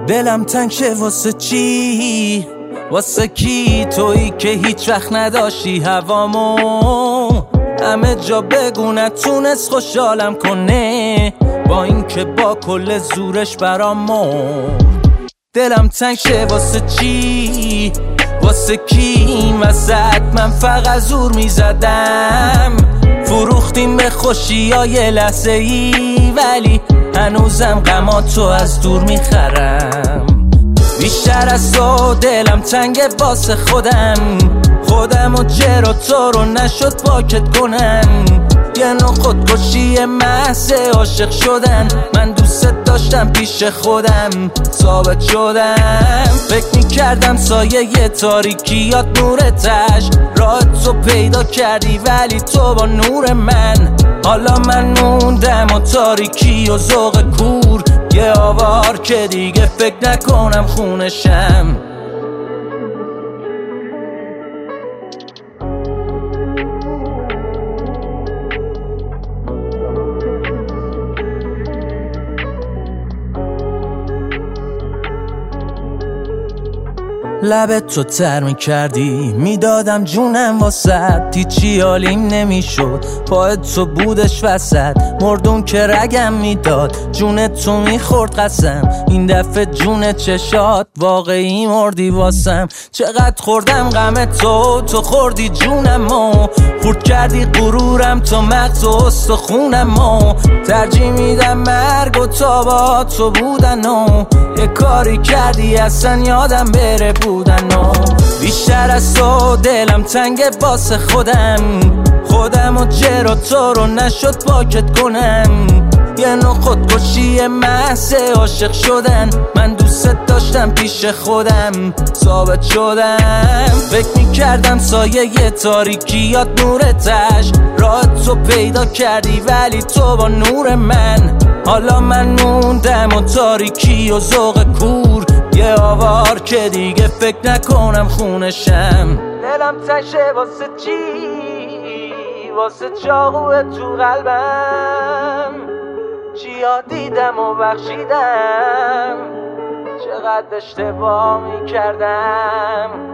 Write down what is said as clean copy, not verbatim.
دلم تنگ شه واسه چی؟ واسه کی؟ تویی که هیچ وقت نداشتی هوامو همه جا بگو نتونست خوشحالم کنه، با این که با کل زورش برامو. دلم تنگ شه واسه چی؟ واسه کی؟ این وسط من فقط زور میزدم، فروختیم به خوشیای لحظه ای، ولی هنوزم غماتو از دور میخرم. بیشتر از تو دلم تنگه واسه خودم و جر و تو رو نشد پاکت کنم. یه نوع خودکشی محض عاشق شدن، من دوست داشتم پیش خودم ثابت شدم. فکر میکردم سایه تاریکیات نورتش، راه تو پیدا کردی ولی تو با نور من. حالا من موندم و تاریکی و ذوق کور، یه آوار که دیگه فکر نکنم خونشم. لبت تو تر میکردی، میدادم جونم واسد، هیچی حالیم نمیشد، پایت تو بودش وسط. مردم که رگم میداد، جون تو میخورد قسم، این دفعه جون چشات واقعی مردی واسم. چقدر خوردم غم تو خوردی جونمو، خورد کردی غرورم تو مغز و استخونمو. ترجیح میدم مرگ و تا با تو بودنو، یه کاری کردی اصلا یادم بره بودنو. بیشتر از تو دلم تنگه واسه خودم و جر و تو رو نشد پاکت کنم. یه نوع خودکشی محض عاشق شدن، من دوست داشتم پیش خودم ثابت شدم. فکر میکردم سایه تاریکیات نورتش، راه تو پیدا کردی ولی تو با نور من. حالا من موندم و تاریکی و ذوق کور، یه آوار که دیگه فکر نکنم خونشم. دلم تنگ شه واسه چی؟ واسه چاقوه تو قلبم، چیا دیدم و بخشیدم، چقدر اشتباه میکردم.